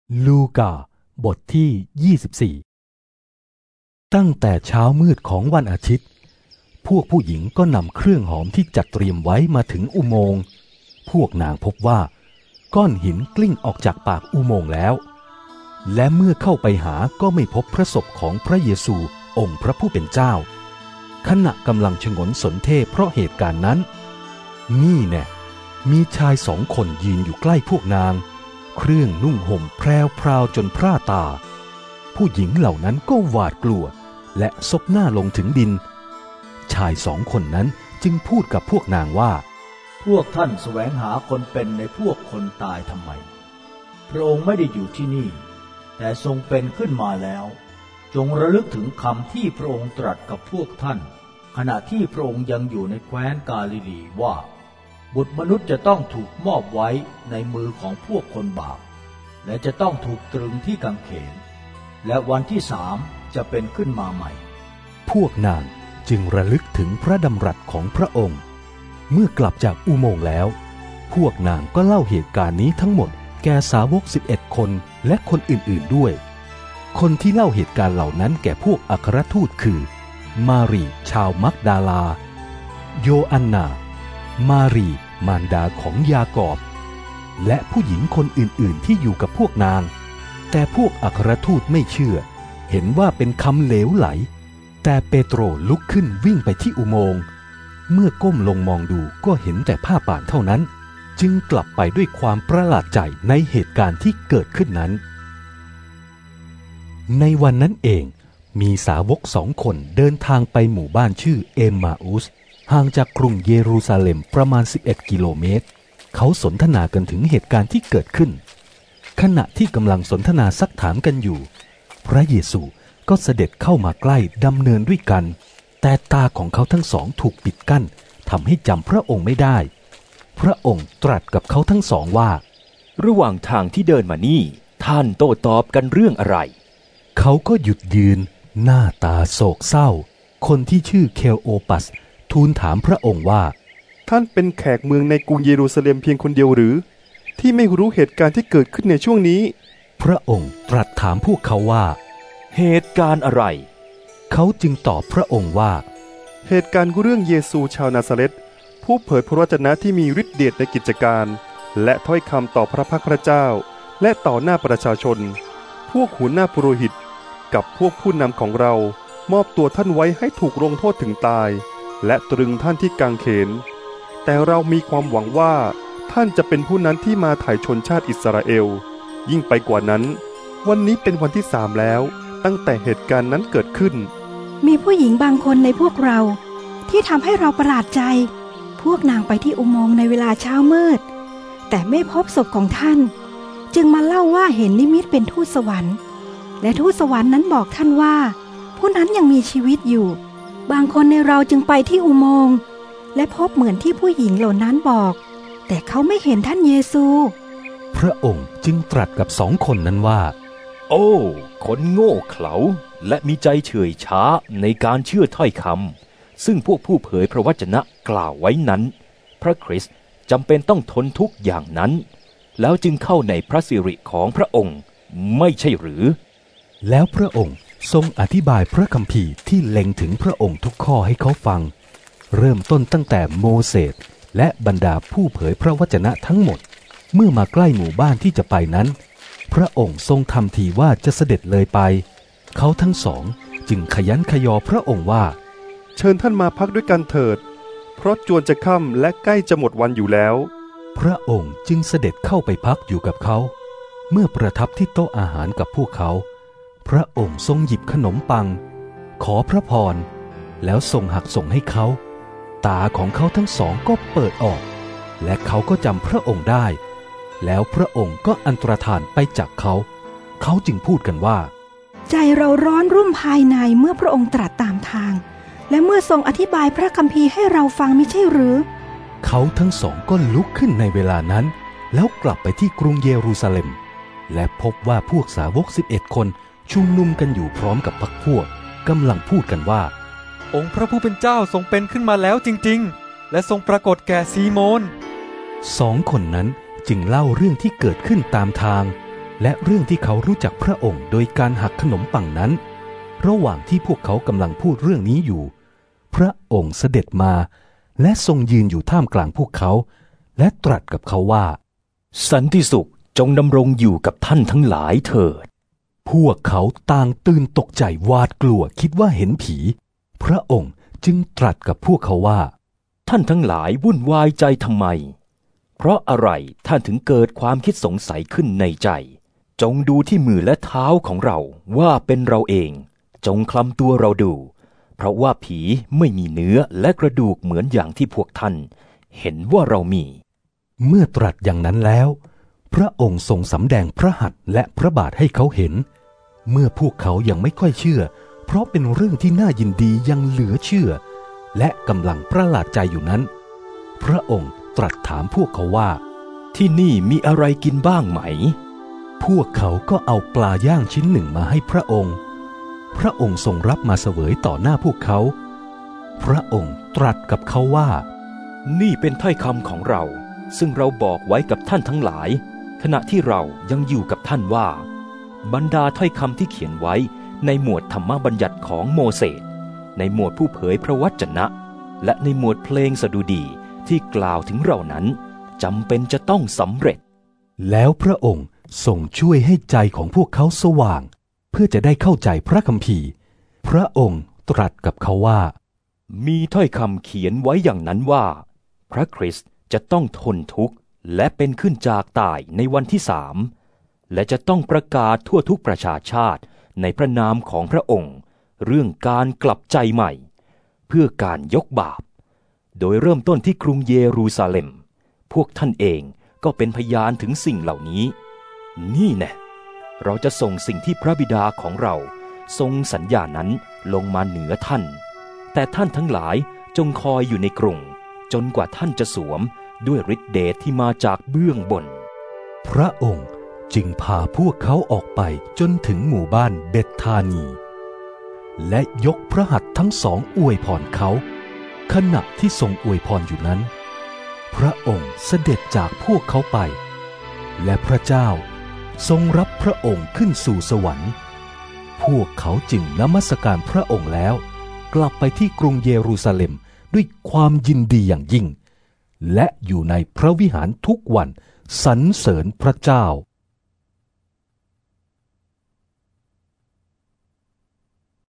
ลูกาบทที่24ตั้งแต่เช้ามืดของวันอาทิตย์พวกผู้หญิงก็นำเครื่องหอมที่จัดเตรียมไว้มาถึงอุโมงค์พวกนางพบว่าก้อนหินกลิ้งออกจากปากอุโมงค์แล้วและเมื่อเข้าไปหาก็ไม่พบพระศพของพระเยซูองค์พระผู้เป็นเจ้าขณะกำลังฉงนสนเท่เพราะเหตุการณ์นั้นนี่แน่มีชาย2 คนยืนอยู่ใกล้พวกนางเครื่องนุ่งห่มแพรวๆจนพร่าตาผู้หญิงเหล่านั้นก็หวาดกลัวและซบหน้าลงถึงดินชาย2 คนนั้นจึงพูดกับพวกนางว่าพวกท่านแสวงหาคนเป็นในพวกคนตายทำไมพระองค์ไม่ได้อยู่ที่นี่แต่ทรงเป็นขึ้นมาแล้วจงระลึกถึงคำที่พระองค์ตรัสกับพวกท่านขณะที่พระองค์ยังอยู่ในแคว้นกาลิลีว่าบุตรมนุษย์จะต้องถูกมอบไว้ในมือของพวกคนบาปและจะต้องถูกตรึงที่กางเขนและวันที่3จะเป็นขึ้นมาใหม่พวกนางจึงระลึกถึงพระดำรัสของพระองค์เมื่อกลับจากอุโมงค์แล้วพวกนางก็เล่าเหตุการณ์นี้ทั้งหมดแก่สาวก11 คนและคนอื่นๆด้วยคนที่เล่าเหตุการณ์เหล่านั้นแก่พวกอัครทูตคือมารีชาวมักดาลาโยอันนามารีมารดาของยากอบและผู้หญิงคนอื่นๆที่อยู่กับพวกนางแต่พวกอัครทูตไม่เชื่อเห็นว่าเป็นคำเหลวไหลแต่เปโตรลุกขึ้นวิ่งไปที่อุโมงค์เมื่อก้มลงมองดูก็เห็นแต่ผ้าป่านเท่านั้นจึงกลับไปด้วยความประหลาดใจในเหตุการณ์ที่เกิดขึ้นนั้นในวันนั้นเองมีสาวก2 คนเดินทางไปหมู่บ้านชื่อเอมมาอุสห่างจากกรุงเยรูซาเล็มประมาณ11 กิโลเมตรเขาสนทนากันถึงเหตุการณ์ที่เกิดขึ้นขณะที่กำลังสนทนาซักถามกันอยู่พระเยซูก็เสด็จเข้ามาใกล้ดำเนินด้วยกันแต่ตาของเขาทั้ง2ถูกปิดกั้นทำให้จำพระองค์ไม่ได้พระองค์ตรัสกับเขาทั้ง2ว่าระหว่างทางที่เดินมานี่ท่านโต้ตอบกันเรื่องอะไรเขาก็หยุดยืนหน้าตาโศกเศร้าคนที่ชื่อเคลโอปัสทูลถามพระองค์ว่าท่านเป็นแขกเมืองในกรุงเยรูซาเล็มเพียงคนเดียวหรือที่ไม่รู้เหตุการณ์ที่เกิดขึ้นในช่วงนี้พระองค์ตรัสถามพวกเขาว่าเหตุการณ์อะไรเขาจึงตอบพระองค์ว่าเหตุการณ์เรื่องเยซูชาวนาซาเรตผู้เผยพระวจนะที่มีฤทธิ์เดชในกิจการและถ้อยคำต่อพระพักพระเจ้าและต่อหน้าประชาชนพวกหัวหน้าปุโรหิตกับพวกผู้นำของเรามอบตัวท่านไว้ให้ถูกลงโทษถึงตายและตรึงท่านที่กางเขนแต่เรามีความหวังว่าท่านจะเป็นผู้นั้นที่มาไถ่ชนชาติอิสราเอลยิ่งไปกว่านั้นวันนี้เป็นวันที่3แล้วตั้งแต่เหตุการณ์นั้นเกิดขึ้นมีผู้หญิงบางคนในพวกเราที่ทำให้เราประหลาดใจพวกนางไปที่อุโมงค์ในเวลาเช้ามืดแต่ไม่พบศพของท่านจึงมาเล่าว่าเห็นนิมิตเป็นทูตสวรรค์และทูตสวรรค์นั้นบอกท่านว่าผู้นั้นยังมีชีวิตอยู่บางคนในเราจึงไปที่อุโมงค์และพบเหมือนที่ผู้หญิงเหล่านั้นบอกแต่เขาไม่เห็นท่านเยซูพระองค์จึงตรัสกับ2 คนนั้นว่าโอ้คนโง่เขลาและมีใจเฉื่อยช้าในการเชื่อถ้อยคำซึ่งพวกผู้เผยพระวจนะกล่าวไว้นั้นพระคริสต์จำเป็นต้องทนทุกข์อย่างนั้นแล้วจึงเข้าในพระสิริของพระองค์ไม่ใช่หรือแล้วพระองค์ทรงอธิบายพระคัมภีร์ที่เล็งถึงพระองค์ทุกข้อให้เขาฟังเริ่มต้นตั้งแต่โมเสสและบรรดาผู้เผยพระวจนะทั้งหมดเมื่อมาใกล้หมู่บ้านที่จะไปนั้นพระองค์ทรงทำทีว่าจะเสด็จเลยไปเขาทั้ง2จึงขยันขยอพระองค์ว่าเชิญท่านมาพักด้วยกันเถิดเพราะจวนจะค่ำและใกล้จะหมดวันอยู่แล้วพระองค์จึงเสด็จเข้าไปพักอยู่กับเขาเมื่อประทับที่โต๊ะอาหารกับพวกเขาพระองค์ทรงหยิบขนมปังขอพระพรแล้วทรงหักส่งให้เขาตาของเขาทั้ง2ก็เปิดออกและเขาก็จำพระองค์ได้แล้วพระองค์ก็อันตรธานไปจากเขาจึงพูดกันว่าใจเราร้อนรุ่มภายในเมื่อพระองค์ตรัสตามทางและเมื่อทรงอธิบายพระคัมภีร์ให้เราฟังไม่ใช่หรือเขาทั้ง2ก็ลุกขึ้นในเวลานั้นแล้วกลับไปที่กรุงเยรูซาเล็มและพบว่าพวกสาวก11 คนชุมนุมกันอยู่พร้อมกับพรรคพวกกำลังพูดกันว่าองค์พระผู้เป็นเจ้าทรงเป็นขึ้นมาแล้วจริงๆและทรงปรากฏแก่ซีโมน 2 คนนั้นจึงเล่าเรื่องที่เกิดขึ้นตามทางและเรื่องที่เขารู้จักพระองค์โดยการหักขนมปังนั้นระหว่างที่พวกเขากำลังพูดเรื่องนี้อยู่พระองค์เสด็จมาและทรงยืนอยู่ท่ามกลางพวกเขาและตรัสกับเขาว่าสันติสุขจงดำรงอยู่กับท่านทั้งหลายเถิดพวกเขาต่างตื่นตกใจหวาดกลัวคิดว่าเห็นผีพระองค์จึงตรัสกับพวกเขาว่าท่านทั้งหลายวุ่นวายใจทำไมเพราะอะไรท่านถึงเกิดความคิดสงสัยขึ้นในใจจงดูที่มือและเท้าของเราว่าเป็นเราเองจงคลำตัวเราดูเพราะว่าผีไม่มีเนื้อและกระดูกเหมือนอย่างที่พวกท่านเห็นว่าเรามีเมื่อตรัสอย่างนั้นแล้วพระองค์ทรงสำแดงพระหัตถ์และพระบาทให้เขาเห็นเมื่อพวกเขายังไม่ค่อยเชื่อเพราะเป็นเรื่องที่น่ายินดียังเหลือเชื่อและกำลังประหลาดใจอยู่นั้นพระองค์ตรัสถามพวกเขาว่าที่นี่มีอะไรกินบ้างไหมพวกเขาก็เอาปลาย่างชิ้นหนึ่งมาให้พระองค์พระองค์ทรงรับมาเสวยต่อหน้าพวกเขาพระองค์ตรัสกับเขาว่านี่เป็นถ้อยคำของเราซึ่งเราบอกไว้กับท่านทั้งหลายขณะที่เรายังอยู่กับท่านว่าบรรดาถ้อยคำที่เขียนไว้ในหมวดธรรมบัญญัติของโมเสสในหมวดผู้เผยพระวจนะและในหมวดเพลงสดุดีที่กล่าวถึงเรานั้นจำเป็นจะต้องสำเร็จแล้วพระองค์ทรงช่วยให้ใจของพวกเขาสว่างเพื่อจะได้เข้าใจพระคัมภีร์พระองค์ตรัสกับเขาว่ามีถ้อยคำเขียนไว้อย่างนั้นว่าพระคริสต์จะต้องทนทุกข์และเป็นขึ้นจากตายในวันที่3และจะต้องประกาศทั่วทุกประชาชาติในพระนามของพระองค์เรื่องการกลับใจใหม่เพื่อการยกบาปโดยเริ่มต้นที่กรุงเยรูซาเล็มพวกท่านเองก็เป็นพยานถึงสิ่งเหล่านี้นี่แน่เราจะส่งสิ่งที่พระบิดาของเราทรงสัญญานั้นลงมาเหนือท่านแต่ท่านทั้งหลายจงคอยอยู่ในกรุงจนกว่าท่านจะสวมด้วยฤทธิเดชที่มาจากเบื้องบนพระองค์จึงพาพวกเขาออกไปจนถึงหมู่บ้านเบธธานีและยกพระหัตถ์ทั้งสองอวยพรเขาขณะที่ทรงอวยพรอยู่นั้นพระองค์เสด็จจากพวกเขาไปและพระเจ้าทรงรับพระองค์ขึ้นสู่สวรรค์พวกเขาจึงนมัสการพระองค์แล้วกลับไปที่กรุงเยรูซาเล็มด้วยความยินดีอย่างยิ่งและอยู่ในพระวิหารทุกวันสรรเสริญพระเจ้า